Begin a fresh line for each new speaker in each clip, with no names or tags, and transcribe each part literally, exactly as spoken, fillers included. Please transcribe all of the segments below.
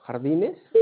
¿Jardines?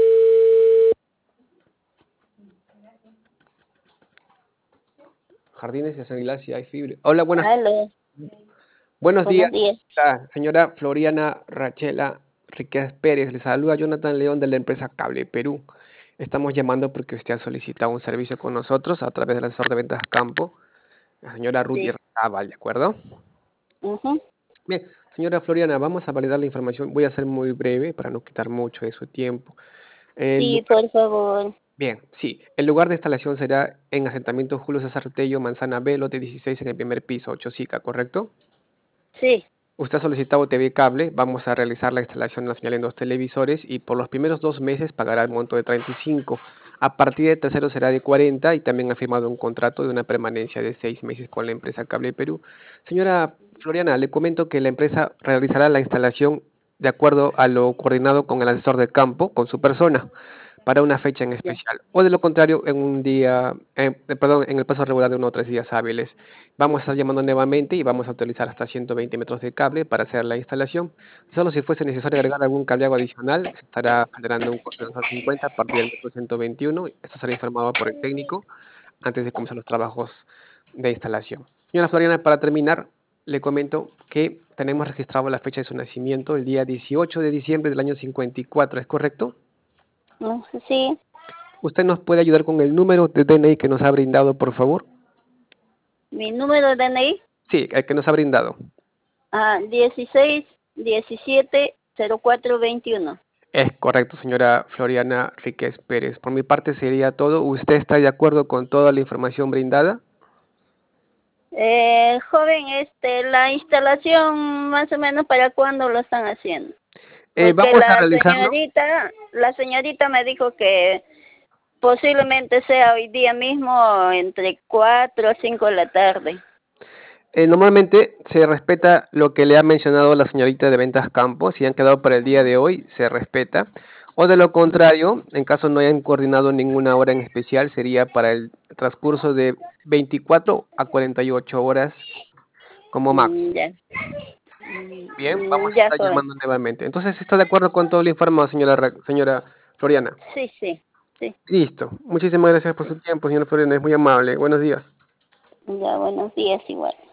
Jardines de San Ignacio, hay fibra. Hola, buenas,
Aló,
buenos días.
buenos días.
La señora Floriana Rachela Riquez Pérez, le saluda Jonathan León de la empresa Cable Perú. Estamos llamando porque usted ha solicitado un servicio con nosotros a través del asesor de ventas Campo, la señora Rudy
Sí.
Razabal, ¿de acuerdo?
Ujú.
Bien, señora Floriana, vamos a validar la información. Voy a ser muy breve para no quitar mucho de su tiempo. El
Sí,
lugar-
por favor.
Bien, sí, el lugar de instalación será en asentamiento Julio César Tello, Manzana B, lote dieciséis en el primer piso, Chosica, ¿correcto?
Sí.
Usted ha solicitado T V cable, vamos a realizar la instalación de la señal en dos televisores y por los primeros dos meses pagará el monto de treinta y cinco. A partir del tercero será de cuarenta y también ha firmado un contrato de una permanencia de seis meses con la empresa Cable Perú. Señora Floriana, le comento que la empresa realizará la instalación de acuerdo a lo coordinado con el asesor de campo, con su persona, para una fecha en
Ya.
especial, o de lo contrario, en un día, eh, eh, perdón, en el plazo regular de uno o tres días hábiles. Vamos a estar llamando nuevamente y vamos a utilizar hasta ciento veinte metros de cable para hacer la instalación. Solo si fuese necesario agregar algún cableado adicional, se estará generando un costo de doscientos cincuenta a partir del metro ciento veintiuno. Esto será informado por el técnico antes de comenzar los trabajos de instalación. Señora Floriana, para terminar, le comento que tenemos registrado la fecha de su nacimiento, el día dieciocho de diciembre del año cincuenta y cuatro, ¿es correcto?
Mm, Sí.
¿Usted nos puede ayudar con el número de D N I que nos ha brindado, por favor?
Mi número de D N I,
Sí, el que nos ha brindado.
ah, dieciséis diecisiete cero cuatro veintiuno.
Es correcto, señora Floriana Ríquez Pérez. Por mi parte sería todo. ¿Usted está de acuerdo con toda la información brindada?
Eh, joven, este, la instalación más o menos para cuándo lo están haciendo.
Eh,
Porque
vamos a
la
realizarlo.
señorita, la señorita me dijo que posiblemente sea hoy día mismo entre cuatro o cinco de la tarde.
Eh, normalmente se respeta lo que le ha mencionado la señorita de Ventas Campos. Si han quedado para el día de hoy, se respeta. O de lo contrario, en caso no hayan coordinado ninguna hora en especial, sería para el transcurso de veinticuatro a cuarenta y ocho horas como
Mm,
máximo.
Ya.
Bien,
Mm,
vamos a
Ya,
estar
joven.
llamando nuevamente. Entonces, ¿está de acuerdo con todo el informe, señora, Ra- señora Floriana?
Sí, sí, sí.
Listo. Muchísimas gracias por su tiempo, señora Floriana. Es muy amable. Buenos días.
Ya, buenos días igual.